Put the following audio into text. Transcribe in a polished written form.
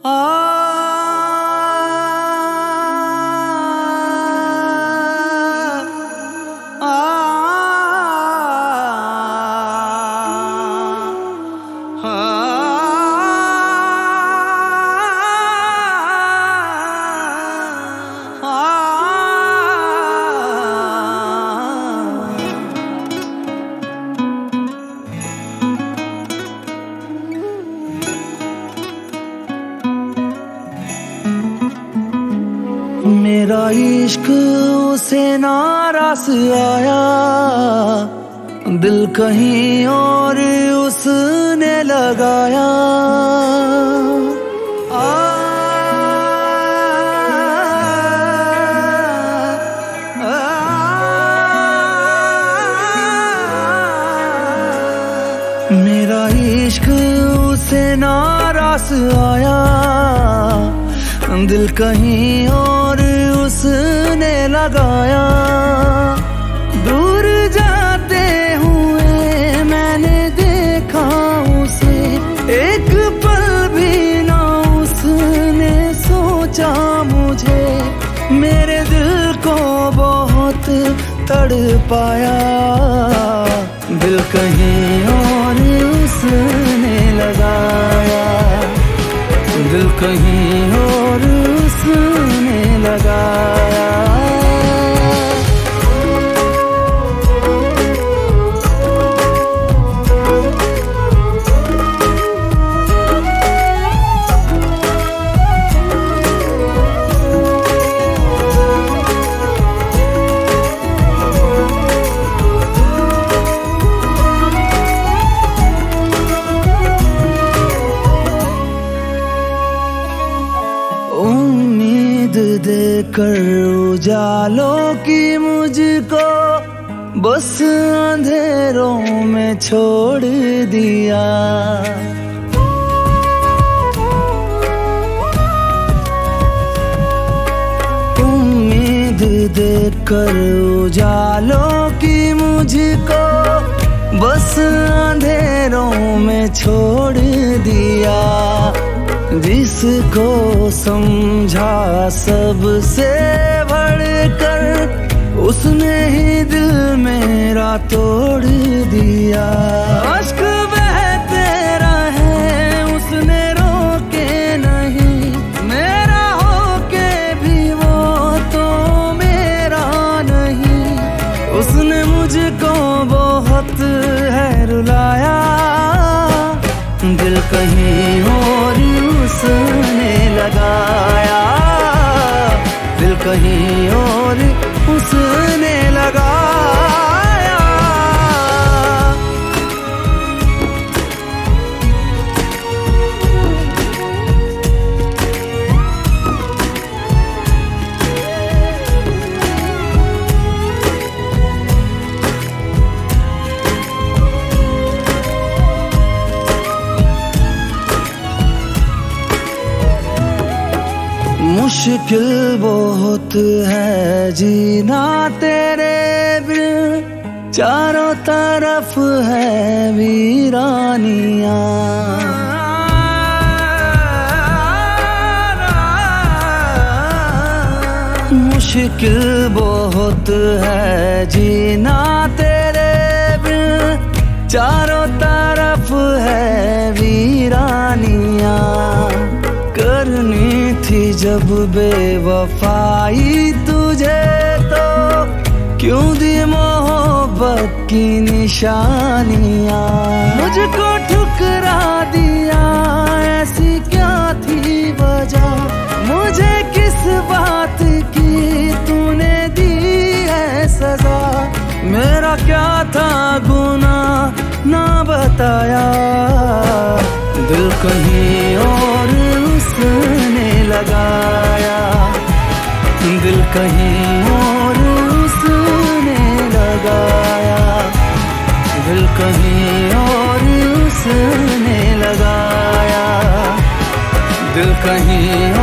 मेरा इश्क उसे नारास आया, दिल कहीं और उसने लगाया। मेरा इश्क उसे नारास आया, दिल कहीं और उसने लगाया। दूर जाते हुए मैंने देखा उसे, एक पल भी ना उसने सोचा मुझे। मेरे दिल को बहुत तड़पाया, दिल कहीं और उसने लगाया, दिल कहीं और उसने लगाया। उम्मीद देकर उजालों की मुझको बस अंधेरों में छोड़ दिया। उम्मीद देकर उजालों की मुझको बस अंधेरों में छोड़ दिया। जिसको समझा सबसे बढ़कर, उसने ही दिल मेरा तोड़ दिया। अश्क बहते रहे उसने रोके नहीं, मेरा होके भी वो तो मेरा नहीं। उसने मुझको बहुत है रुलाया, दिल कहीं और उसने लगाया, दिल कहीं और उसने लगाया। मुश्किल बहुत है जीना तेरे बिन, चारों तरफ है वीरानियां। मुश्किल बहुत है जीना तेरे बिन, चारों तरफ है वीरानियां। करनी थी जब बेवफाई तुझे तो क्यों दी मोहब्बत की निशानियां। मुझको ठुकरा दिया ऐसी क्या थी वजह, मुझे किस बात की तूने दी है सजा। मेरा क्या था गुनाह ना बताया, दिल कहीं और उसने लगाया, दिल कहीं और उसने लगाया, दिल कहीं और उसने लगाया, दिल कहीं